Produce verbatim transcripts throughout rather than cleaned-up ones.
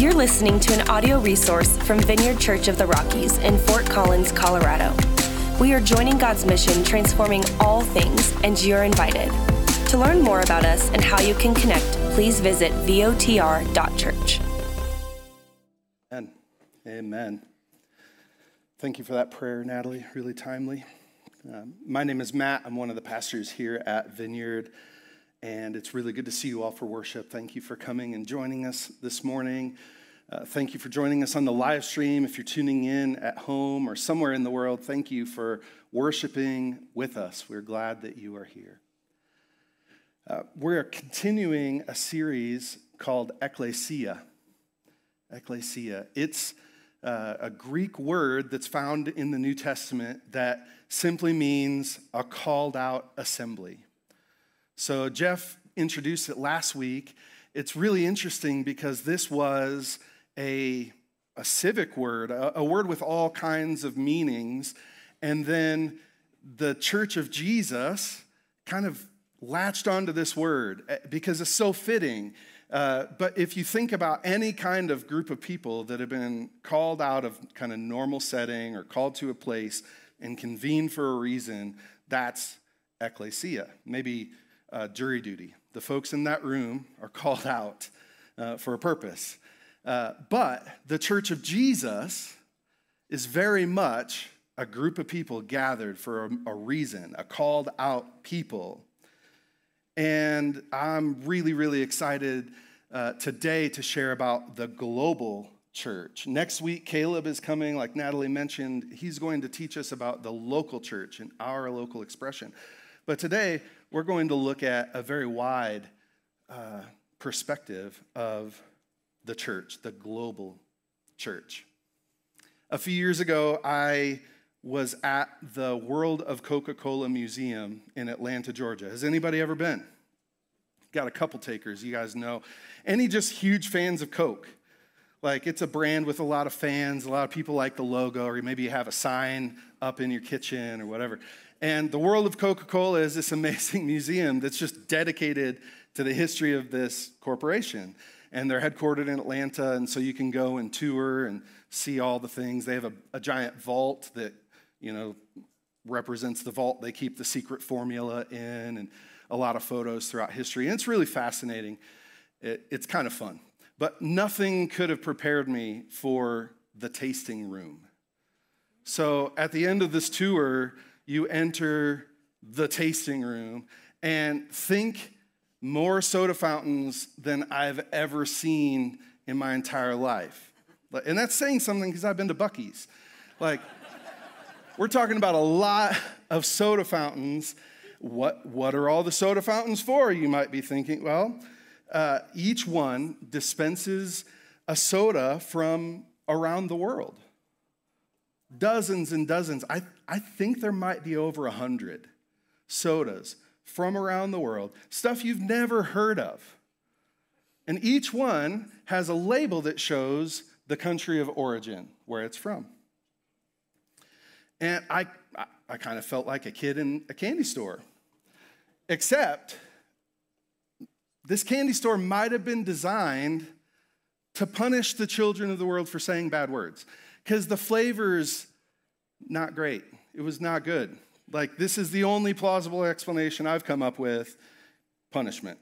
You're listening to an audio resource from Vineyard Church of the Rockies in Fort Collins, Colorado. We are joining God's mission, transforming all things, and you're invited. To learn more about us and how you can connect, please visit V O T R dot church. Amen. Amen. Thank you for that prayer, Natalie. Really timely. Um, my name is Matt. I'm one of the pastors here at Vineyard, and it's really good to see you all for worship. Thank you for coming and joining us this morning. Uh, thank you for joining us on the live stream. If you're tuning in at home or somewhere in the world, thank you for worshiping with us. We're glad that you are here. Uh, we're continuing a series called Ekklesia. Ekklesia. It's uh, a Greek word that's found in the New Testament that simply means a called out assembly. So Jeff introduced it last week. It's really interesting because this was a, a civic word, a, a word with all kinds of meanings. And then the Church of Jesus kind of latched onto this word because it's so fitting. Uh, but if you think about any kind of group of people that have been called out of kind of normal setting or called to a place and convened for a reason, that's ekklesia. Maybe uh, jury duty. The folks in that room are called out uh, for a purpose. Uh, but the Church of Jesus is very much a group of people gathered for a, a reason, a called out people. And I'm really, really excited uh, today to share about the global church. Next week, Caleb is coming, like Natalie mentioned. He's going to teach us about the local church and our local expression. But today, we're going to look at a very wide uh, perspective of the church, the global church. A few years ago, I was at the World of Coca-Cola Museum in Atlanta, Georgia. Has anybody ever been? Got a couple takers, you guys know. Any just huge fans of Coke? Like, it's a brand with a lot of fans, a lot of people like the logo, or maybe you have a sign up in your kitchen or whatever. And the World of Coca-Cola is this amazing museum that's just dedicated to the history of this corporation. And they're headquartered in Atlanta, and so you can go and tour and see all the things. They have a, a giant vault that, you know, represents the vault they keep the secret formula in, and a lot of photos throughout history. And it's really fascinating. It, it's kind of fun. But nothing could have prepared me for the tasting room. So at the end of this tour, you enter the tasting room and think more soda fountains than I've ever seen in my entire life. And that's saying something because I've been to Buc-ee's. Like, we're talking about a lot of soda fountains. What, what are all the soda fountains for, you might be thinking? Well, uh, each one dispenses a soda from around the world. Dozens and dozens. I, I think there might be over a hundred sodas from around the world, stuff you've never heard of. And each one has a label that shows the country of origin, where it's from. And I, I, I kind of felt like a kid in a candy store, except this candy store might have been designed to punish the children of the world for saying bad words, because the flavor's not great. It was not good. Like, this is the only plausible explanation I've come up with: punishment.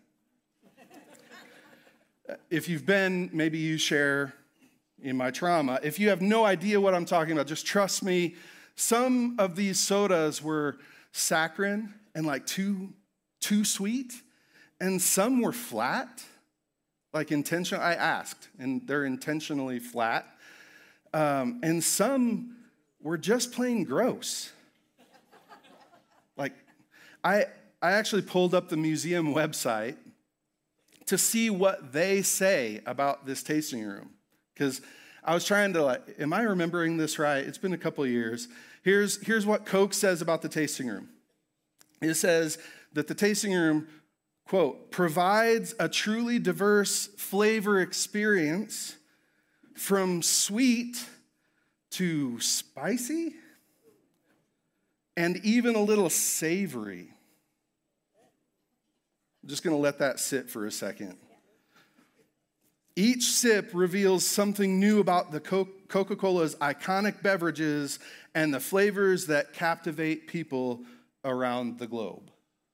If you've been, maybe you share in my trauma. If you have no idea what I'm talking about, just trust me. Some of these sodas were saccharine and like too, too sweet, and some were flat, like intentional. I asked, and they're intentionally flat. Um, and some were just plain gross. Like, I I actually pulled up the museum website to see what they say about this tasting room, because I was trying to, like, am I remembering this right? It's been a couple of years. Here's, here's what Coke says about the tasting room. It says that the tasting room, quote, provides a truly diverse flavor experience from sweet to spicy and even a little savory. I'm just going to let that sit for a second. Each sip reveals something new about the Coca-Cola's iconic beverages and the flavors that captivate people around the globe.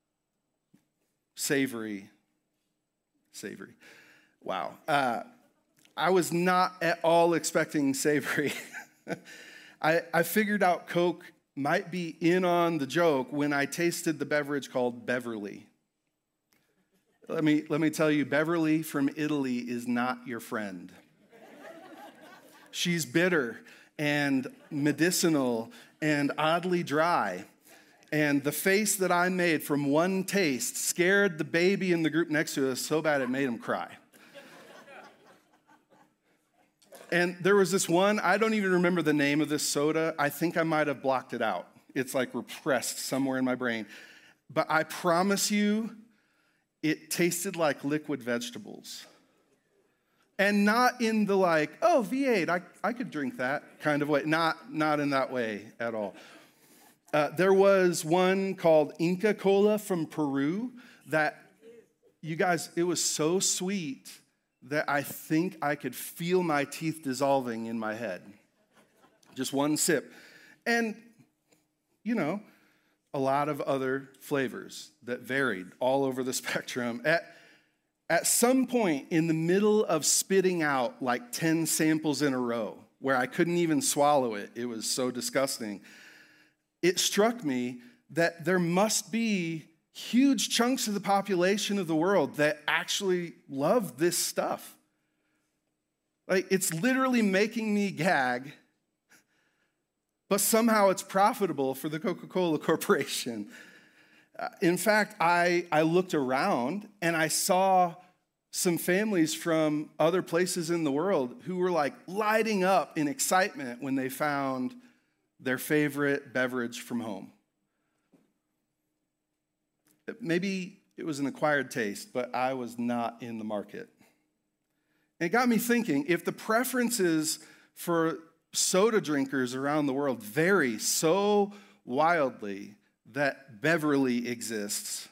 Savory. Savory. Wow. Uh, I was not at all expecting savory. I, I figured out Coke might be in on the joke when I tasted the beverage called Beverly. Let me, let me tell you, Beverly from Italy is not your friend. She's bitter and medicinal and oddly dry. And the face that I made from one taste scared the baby in the group next to us so bad it made him cry. And there was this one, I don't even remember the name of this soda. I think I might have blocked it out. It's like repressed somewhere in my brain. But I promise you, it tasted like liquid vegetables. And not in the like, oh, V eight, I, I could drink that kind of way. Not, not in that way at all. Uh, there was one called Inca Cola from Peru that, you guys, it was so sweet that I think I could feel my teeth dissolving in my head. Just one sip. And, you know, a lot of other flavors that varied all over the spectrum. At, at some point in the middle of spitting out like ten samples in a row, where I couldn't even swallow it, it was so disgusting, it struck me that there must be huge chunks of the population of the world that actually love this stuff. Like, it's literally making me gag, but somehow it's profitable for the Coca-Cola Corporation. Uh, in fact, I, I looked around and I saw some families from other places in the world who were like lighting up in excitement when they found their favorite beverage from home. Maybe it was an acquired taste, but I was not in the market. And it got me thinking, if the preferences for soda drinkers around the world vary so wildly that Beverly exists,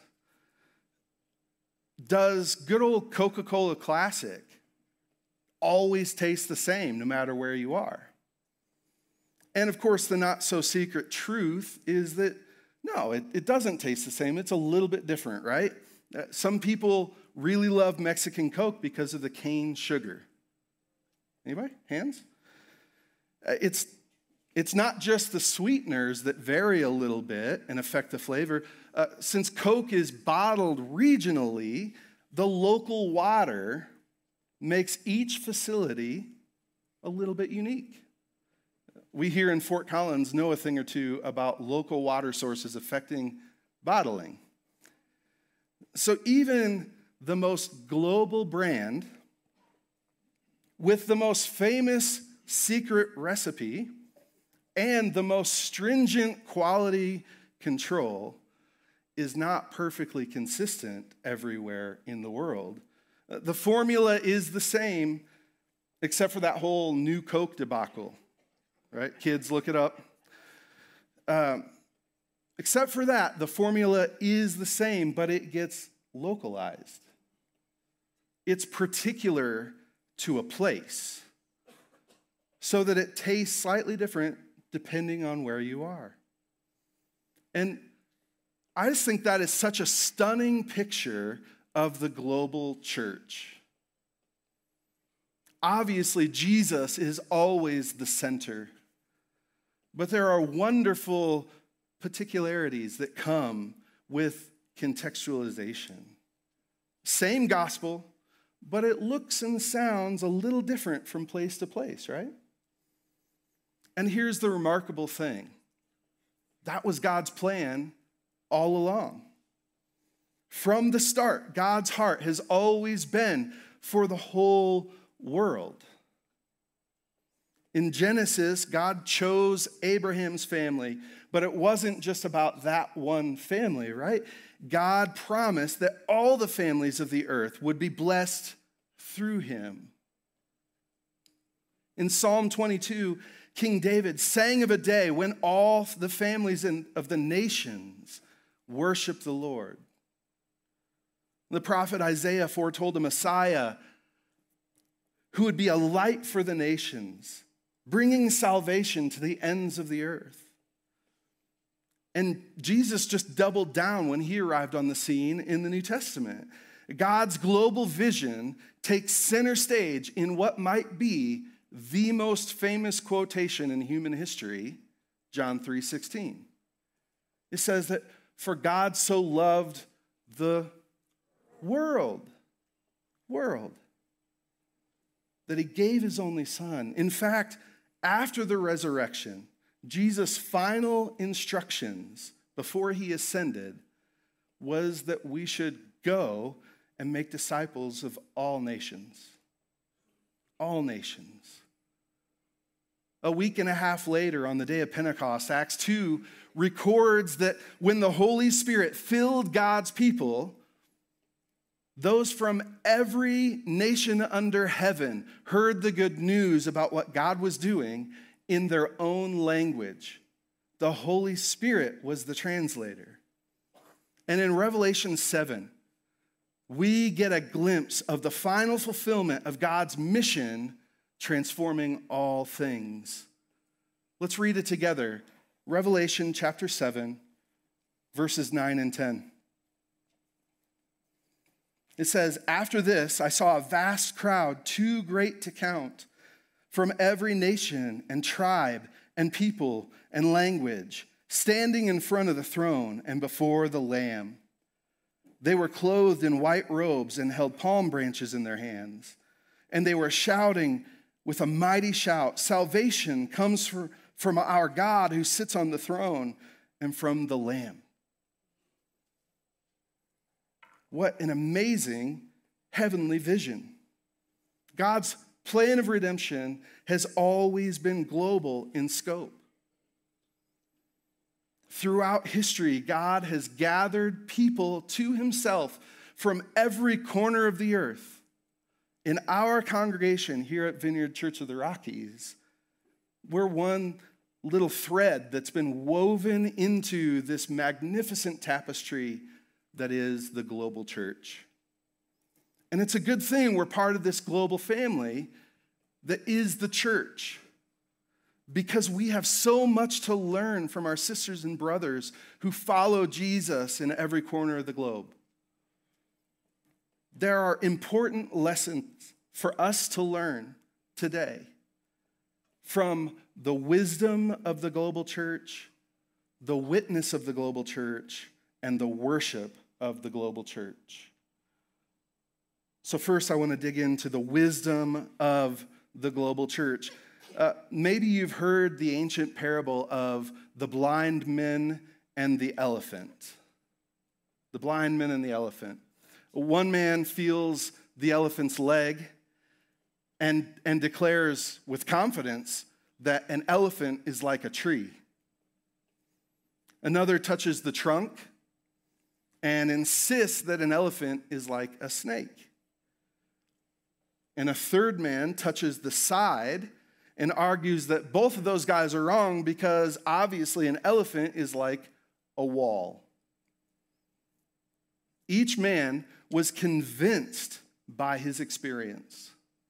does good old Coca-Cola Classic always taste the same no matter where you are? And of course, the not-so-secret truth is that no, it, it doesn't taste the same. It's a little bit different, right? Uh, some people really love Mexican Coke because of the cane sugar. Anybody? Hands? Uh, it's, it's not just the sweeteners that vary a little bit and affect the flavor. Uh, since Coke is bottled regionally, the local water makes each facility a little bit unique. We here in Fort Collins know a thing or two about local water sources affecting bottling. So even the most global brand with the most famous secret recipe and the most stringent quality control is not perfectly consistent everywhere in the world. The formula is the same, except for that whole new Coke debacle. Right? Kids, look it up. Um, except for that, the formula is the same, but it gets localized. It's particular to a place so that it tastes slightly different depending on where you are. And I just think that is such a stunning picture of the global church. Obviously, Jesus is always the center. But there are wonderful particularities that come with contextualization. Same gospel, but it looks and sounds a little different from place to place, right? And here's the remarkable thing. That was God's plan all along. From the start, God's heart has always been for the whole world. In Genesis, God chose Abraham's family, but it wasn't just about that one family, right? God promised that all the families of the earth would be blessed through him. In Psalm twenty-two, King David sang of a day when all the families of the nations worshiped the Lord. The prophet Isaiah foretold a Messiah who would be a light for the nations, bringing salvation to the ends of the earth. And Jesus just doubled down when he arrived on the scene in the New Testament. God's global vision takes center stage in what might be the most famous quotation in human history, John three sixteen. It says that, for God so loved the world, world, that he gave his only son. In fact, after the resurrection, Jesus' final instructions before he ascended was that we should go and make disciples of all nations. All nations. A week and a half later, on the day of Pentecost, Acts two records that when the Holy Spirit filled God's people, those from every nation under heaven heard the good news about what God was doing in their own language. The Holy Spirit was the translator. And in Revelation seven, we get a glimpse of the final fulfillment of God's mission, transforming all things. Let's read it together. Revelation chapter seven, verses nine and ten. It says, "After this, I saw a vast crowd, too great to count, from every nation and tribe and people and language, standing in front of the throne and before the Lamb. They were clothed in white robes and held palm branches in their hands. And they were shouting with a mighty shout, 'Salvation comes from our God who sits on the throne and from the Lamb.'" What an amazing heavenly vision. God's plan of redemption has always been global in scope. Throughout history, God has gathered people to himself from every corner of the earth. In our congregation here at Vineyard Church of the Rockies, we're one little thread that's been woven into this magnificent tapestry that is the global church. And it's a good thing we're part of this global family that is the church, because we have so much to learn from our sisters and brothers who follow Jesus in every corner of the globe. There are important lessons for us to learn today from the wisdom of the global church, the witness of the global church, and the worship of the global church. So first, I want to dig into the wisdom of the global church. Uh, maybe you've heard the ancient parable of the blind men and the elephant. The blind men and the elephant. One man feels the elephant's leg and, and declares with confidence that an elephant is like a tree. Another touches the trunk and insists that an elephant is like a snake. And a third man touches the side and argues that both of those guys are wrong because obviously an elephant is like a wall. Each man was convinced by his experience,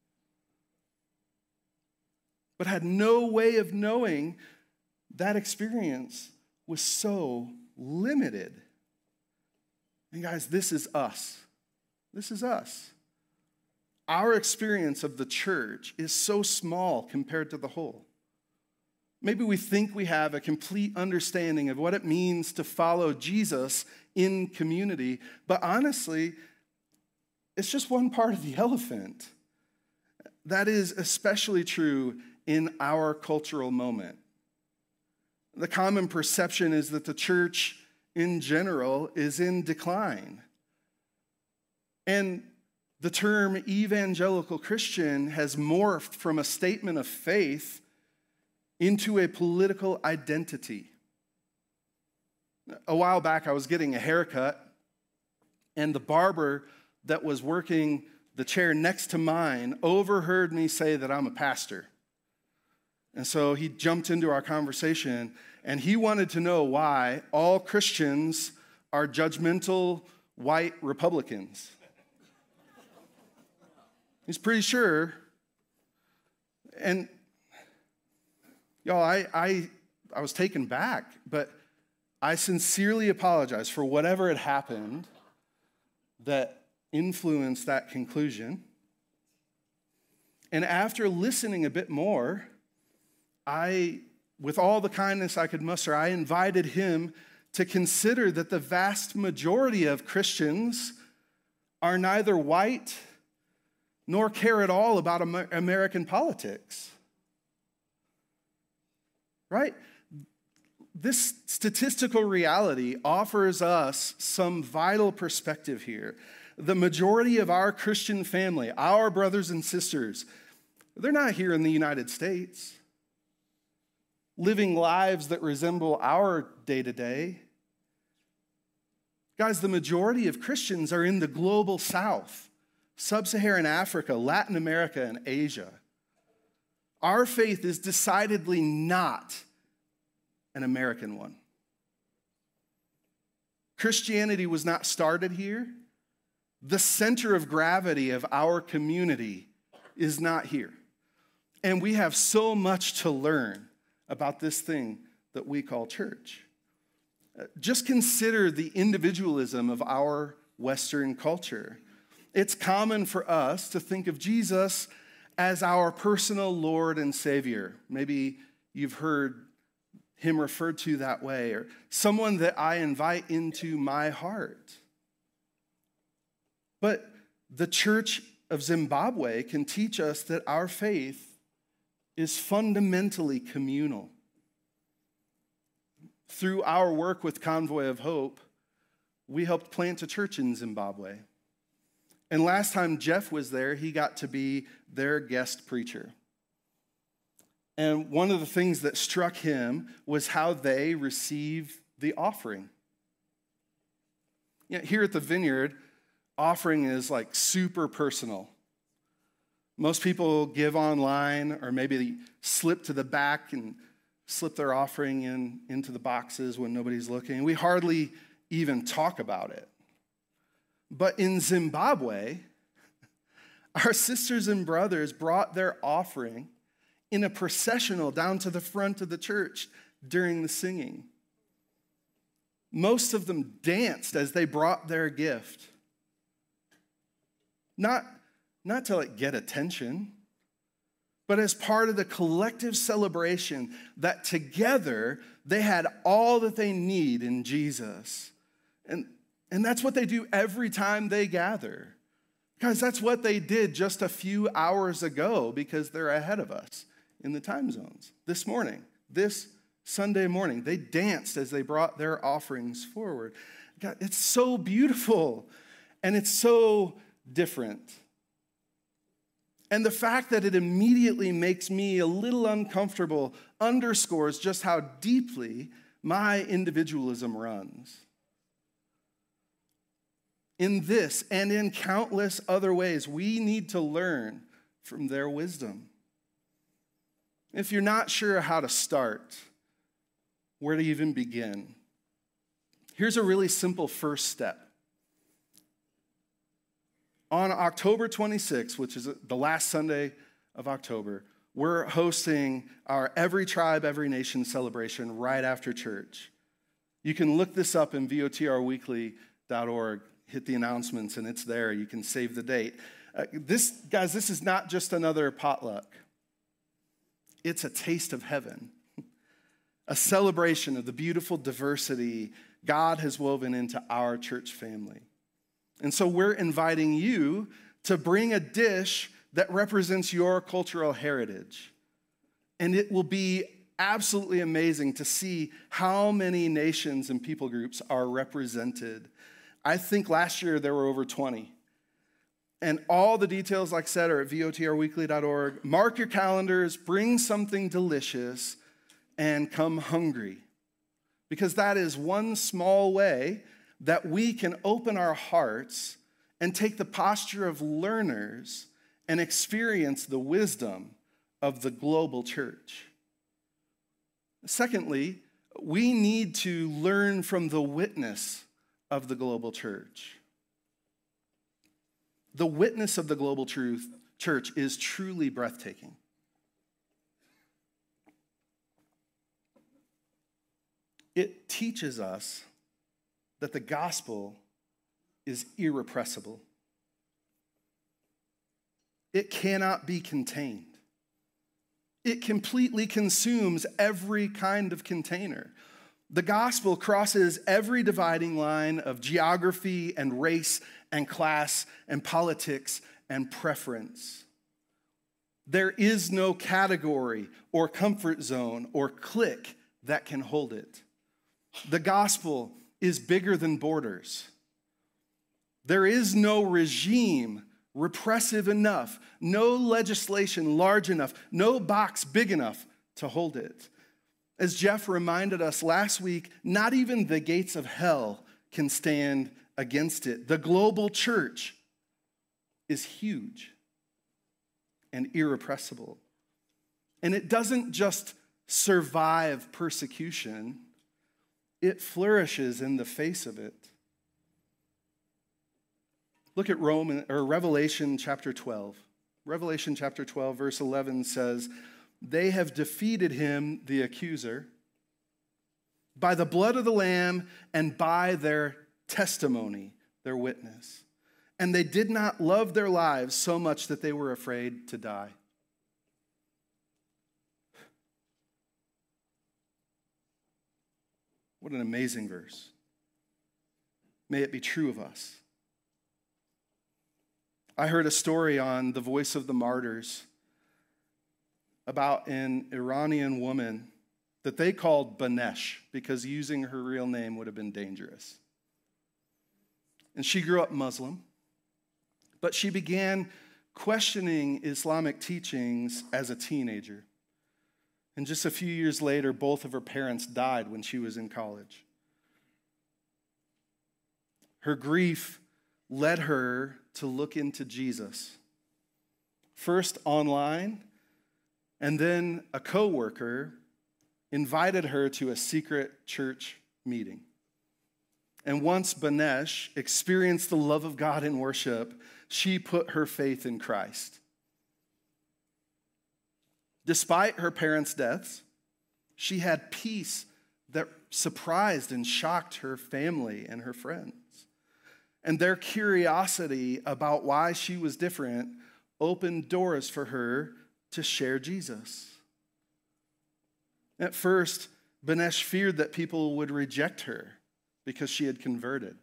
but had no way of knowing that experience was so limited. And guys, this is us. This is us. Our experience of the church is so small compared to the whole. Maybe we think we have a complete understanding of what it means to follow Jesus in community, but honestly, it's just one part of the elephant. That is especially true in our cultural moment. The common perception is that the church in general is in decline. And the term evangelical Christian has morphed from a statement of faith into a political identity. A while back, I was getting a haircut, and the barber that was working the chair next to mine overheard me say that I'm a pastor. And so he jumped into our conversation, and he wanted to know why all Christians are judgmental white Republicans. He's pretty sure And y'all, I, I, I was taken back, but I sincerely apologize for whatever had happened that influenced that conclusion. And after listening a bit more, I, with all the kindness I could muster, I invited him to consider that the vast majority of Christians are neither white nor care at all about Amer- American politics. Right? This statistical reality offers us some vital perspective here. The majority of our Christian family, our brothers and sisters, they're not here in the United States, living lives that resemble our day-to-day. Guys, the majority of Christians are in the global south, sub-Saharan Africa, Latin America, and Asia. Our faith is decidedly not an American one. Christianity was not started here. The center of gravity of our community is not here. And we have so much to learn about this thing that we call church. Just consider the individualism of our Western culture. It's common for us to think of Jesus as our personal Lord and Savior. Maybe you've heard him referred to that way, or someone that I invite into my heart. But the Church of Zimbabwe can teach us that our faith is fundamentally communal. Through our work with Convoy of Hope, we helped plant a church in Zimbabwe. And last time Jeff was there, he got to be their guest preacher. And one of the things that struck him was how they receive the offering. You know, here at the Vineyard, offering is like super personal. Most people give online, or maybe they slip to the back and slip their offering in into the boxes when nobody's looking. We hardly even talk about it. But in Zimbabwe, our sisters and brothers brought their offering in a processional down to the front of the church during the singing. Most of them danced as they brought their gift. Not, not to like get attention, but as part of the collective celebration that together they had all that they need in Jesus. And, and that's what they do every time they gather. Guys, that's what they did just a few hours ago because they're ahead of us in the time zones. This morning, this Sunday morning, they danced as they brought their offerings forward. God, it's so beautiful and it's so different. And the fact that it immediately makes me a little uncomfortable underscores just how deeply my individualism runs. In this and in countless other ways, we need to learn from their wisdom. If you're not sure how to start, where to even begin, here's a really simple first step. On October twenty-sixth, which is the last Sunday of October, we're hosting our Every Tribe, Every Nation celebration right after church. You can look this up in V O T R weekly dot org, hit the announcements, and it's there. You can save the date. Uh, this, guys, this is not just another potluck. It's a taste of heaven, a celebration of the beautiful diversity God has woven into our church family. And so we're inviting you to bring a dish that represents your cultural heritage. And it will be absolutely amazing to see how many nations and people groups are represented. I think last year there were over twenty. And all the details, like I said, are at V O T R weekly dot org. Mark your calendars, bring something delicious, and come hungry. Because that is one small way that we can open our hearts and take the posture of learners and experience the wisdom of the global church. Secondly, we need to learn from the witness of the global church. The witness of the global truth, church is truly breathtaking. it teaches us that the gospel is irrepressible. It cannot be contained. It completely consumes every kind of container. The gospel crosses every dividing line of geography and race and class and politics and preference. There is no category or comfort zone or clique that can hold it. The gospel is bigger than borders. There is no regime repressive enough, no legislation large enough, no box big enough to hold it. As Jeff reminded us last week, not even the gates of hell can stand against it. The global church is huge and irrepressible. And it doesn't just survive persecution, it flourishes in the face of it. Look at Roman or Revelation chapter twelve. Revelation chapter twelve, verse eleven says, "They have defeated him, the accuser, by the blood of the Lamb and by their testimony," their witness. "And they did not love their lives so much that they were afraid to die." What an amazing verse. May it be true of us. I heard a story on The Voice of the Martyrs about an Iranian woman that they called Banesh because using her real name would have been dangerous. And she grew up Muslim, but she began questioning Islamic teachings as a teenager. And just a few years later, both of her parents died when she was in college. Her grief led her to look into Jesus. First online, and then a coworker invited her to a secret church meeting. And once Banesh experienced the love of God in worship, she put her faith in Christ. Despite her parents' deaths, she had peace that surprised and shocked her family and her friends. And their curiosity about why she was different opened doors for her to share Jesus. At first, Banesh feared that people would reject her because she had converted.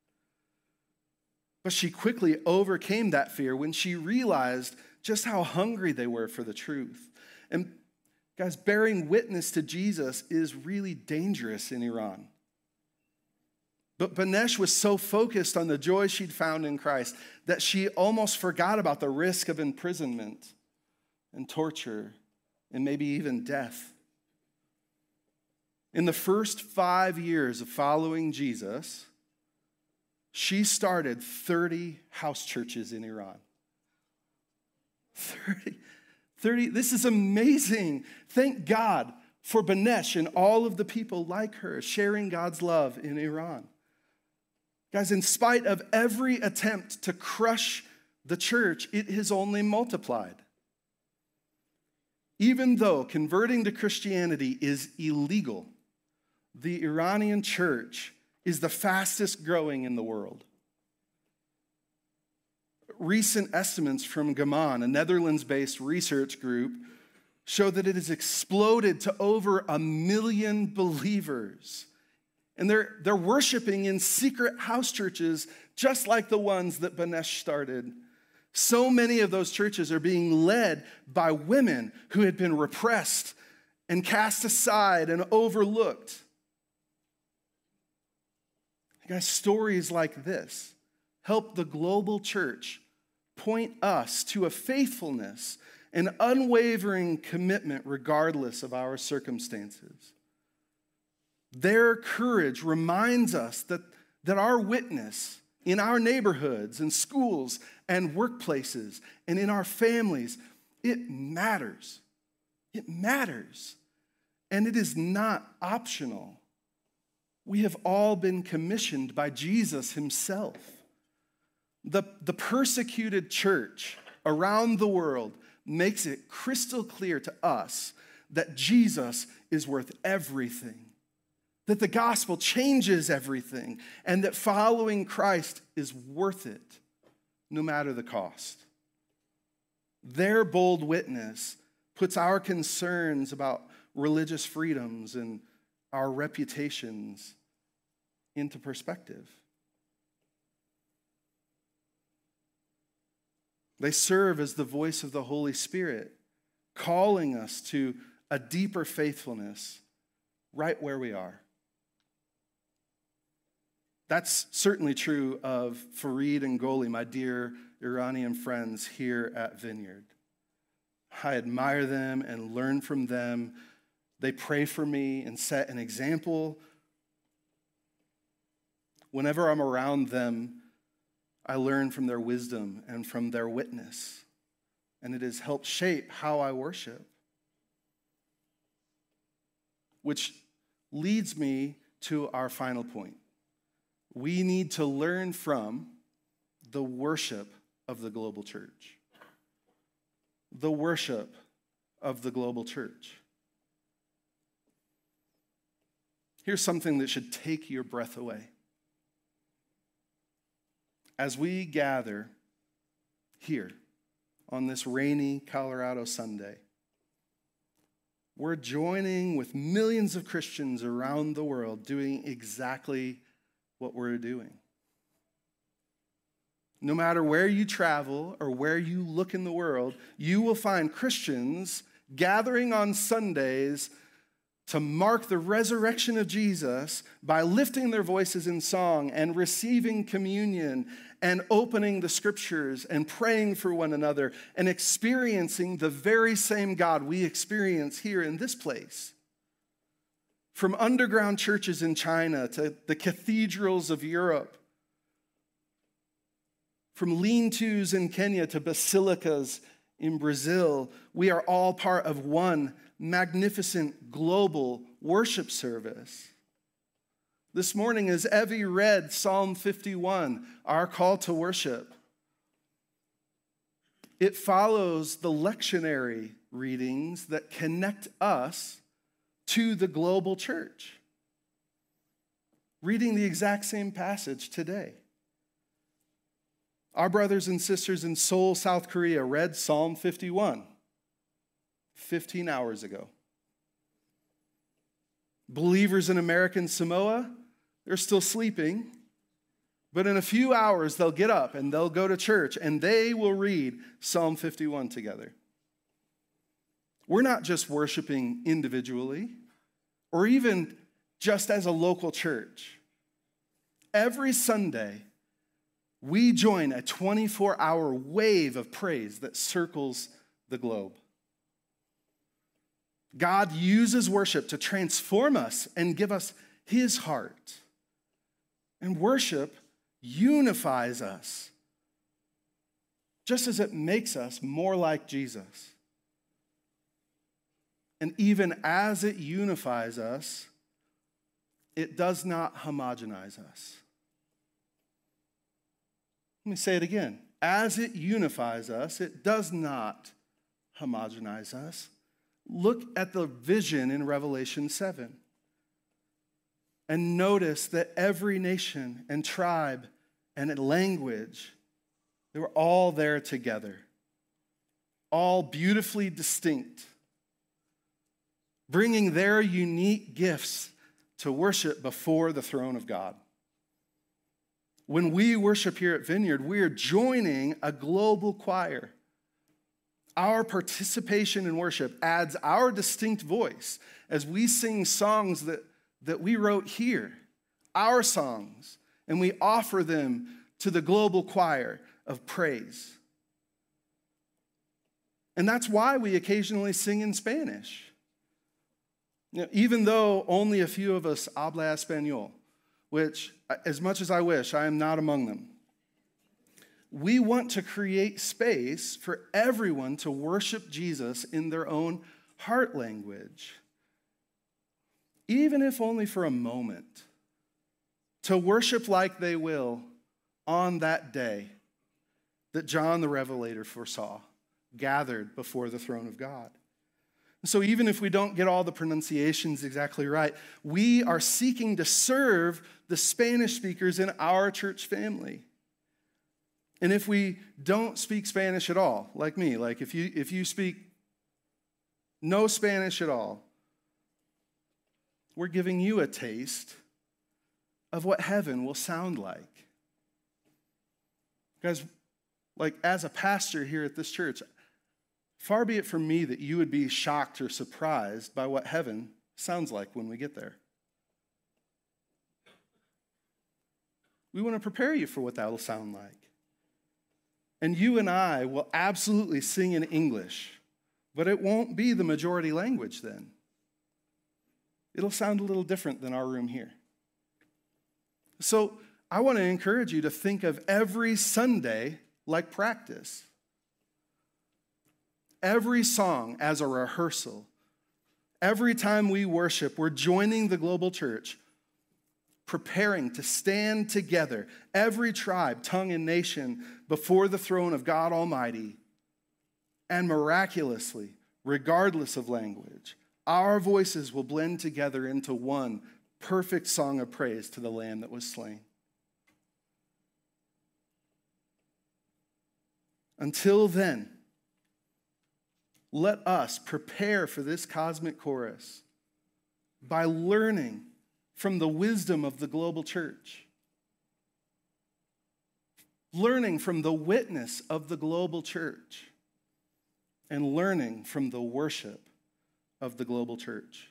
But she quickly overcame that fear when she realized just how hungry they were for the truth. And guys, bearing witness to Jesus is really dangerous in Iran. But Banesh was so focused on the joy she'd found in Christ that she almost forgot about the risk of imprisonment and torture and maybe even death. In the first five years of following Jesus, she started thirty house churches in Iran. thirty, thirty, this is amazing. Thank God for Banesh and all of the people like her sharing God's love in Iran. Guys, in spite of every attempt to crush the church, it has only multiplied. Even though converting to Christianity is illegal, the Iranian church is the fastest growing in the world. Recent estimates from Gaman, a Netherlands-based research group, show that it has exploded to over a million believers. And they're, they're worshiping in secret house churches, just like the ones that Banesh started. So many of those churches are being led by women who had been repressed and cast aside and overlooked. Guys, stories like this help the global church point us to a faithfulness and unwavering commitment regardless of our circumstances. Their courage reminds us that, that our witness in our neighborhoods and schools and workplaces and in our families, it matters. It matters. And it is not optional. We have all been commissioned by Jesus himself. The, the persecuted church around the world makes it crystal clear to us that Jesus is worth everything. that the gospel changes everything, and that following Christ is worth it, no matter the cost. Their bold witness puts our concerns about religious freedoms and our reputations into perspective. They serve as the voice of the Holy Spirit, calling us to a deeper faithfulness right where we are. That's certainly true of Fareed and Goli, my dear Iranian friends here at Vineyard. I admire them and learn from them. They pray for me and set an example. Whenever I'm around them, I learn from their wisdom and from their witness, and it has helped shape how I worship. Which leads me to our final point. We need to learn from the worship of the global church. The worship of the global church. Here's something that should take your breath away. As we gather here on this rainy Colorado Sunday, we're joining with millions of Christians around the world doing exactly what we're doing. No matter where you travel or where you look in the world, you will find Christians gathering on Sundays to mark the resurrection of Jesus by lifting their voices in song and receiving communion and opening the scriptures and praying for one another and experiencing the very same God we experience here in this place. From underground churches in China to the cathedrals of Europe, from lean-tos in Kenya to basilicas in Brazil, we are all part of one magnificent global worship service. This morning, as Evie read Psalm fifty-one, our call to worship, it follows the lectionary readings that connect us to the global church. Reading the exact same passage today. Our brothers and sisters in Seoul, South Korea read Psalm fifty-one fifteen hours ago. Believers in American Samoa, they're still sleeping, but in a few hours they'll get up and they'll go to church and they will read Psalm fifty-one together. We're not just worshiping individually or even just as a local church. Every Sunday, we join a twenty-four hour wave of praise that circles the globe. God uses worship to transform us and give us his heart. And worship unifies us, just as it makes us more like Jesus. And even as it unifies us, it does not homogenize us. Let me say it again. As it unifies us, it does not homogenize us. Look at the vision in Revelation seven. And notice that every nation and tribe and language, they were all there together. All beautifully distinct. Bringing their unique gifts to worship before the throne of God. When we worship here at Vineyard, we are joining a global choir. Our participation in worship adds our distinct voice as we sing songs that, that we wrote here, our songs, and we offer them to the global choir of praise. And that's why we occasionally sing in Spanish. You know, even though only a few of us habla español, which, as much as I wish, I am not among them. We want to create space for everyone to worship Jesus in their own heart language, even if only for a moment, to worship like they will on that day that John the Revelator foresaw, gathered before the throne of God. So even if we don't get all the pronunciations exactly right, we are seeking to serve the Spanish speakers in our church family. And if we don't speak Spanish at all, like me, like if you if you speak no Spanish at all, we're giving you a taste of what heaven will sound like. Guys, like as a pastor here at this church, far be it from me that you would be shocked or surprised by what heaven sounds like when we get there. We want to prepare you for what that will sound like. And you and I will absolutely sing in English, but it won't be the majority language then. It'll sound a little different than our room here. So I want to encourage you to think of every Sunday like practice. Every song as a rehearsal. Every time we worship, we're joining the global church, preparing to stand together, every tribe, tongue, and nation before the throne of God Almighty. And miraculously, regardless of language, our voices will blend together into one perfect song of praise to the Lamb that was slain. Until then, let us prepare for this cosmic chorus by learning from the wisdom of the global church, learning from the witness of the global church, and learning from the worship of the global church.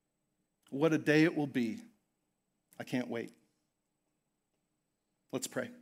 What a day it will be. I can't wait. Let's pray.